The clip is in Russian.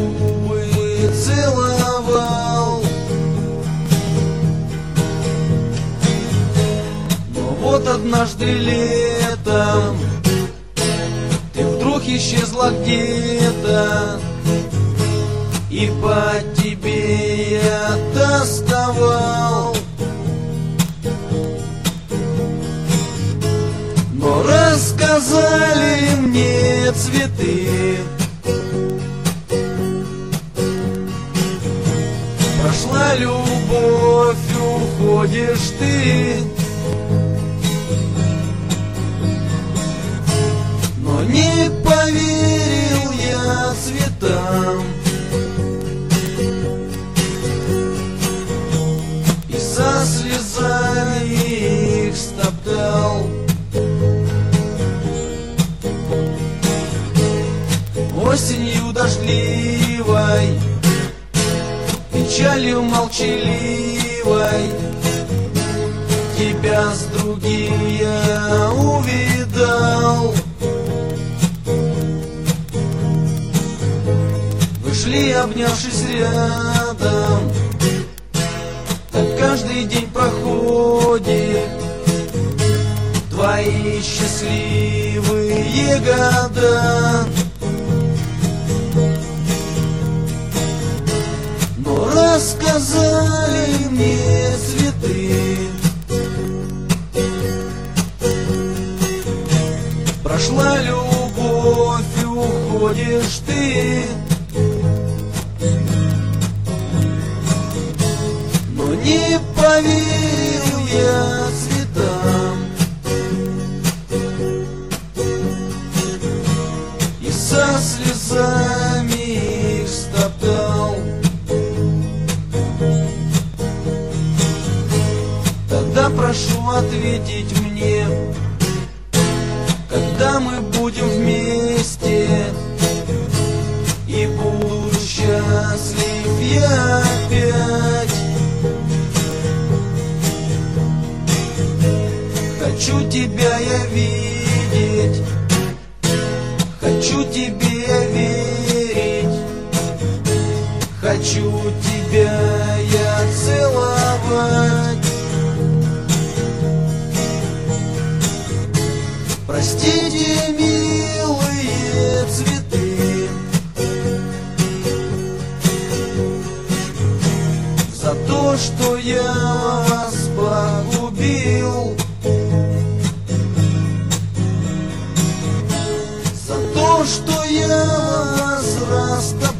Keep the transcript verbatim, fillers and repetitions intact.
губы целовал. Но вот однажды летом ты вдруг исчезла где-то, и по тебе я тосковал. Но рассказали мне цветы, прошла любовь, уходишь ты. Но не поверил я цветам, и со слезами их стоптал. Осенью дождливой, печалью молчаливой, тебя с другим я увидал. Вы шли, обнявшись рядом, так каждый день проходит, твои счастливые года. Но рассказали мне цветы, прошла любовь, уходишь ты. Но не поверил я цветам, и со слезами их стоптал. Тогда прошу ответить мне, когда мы будем вместе, и буду счастлив я опять. Хочу тебя я видеть, хочу тебе я верить, хочу тебя я целовать. Простите, милые цветы, за то, что я вас погубил, за то, что я вас растоптал.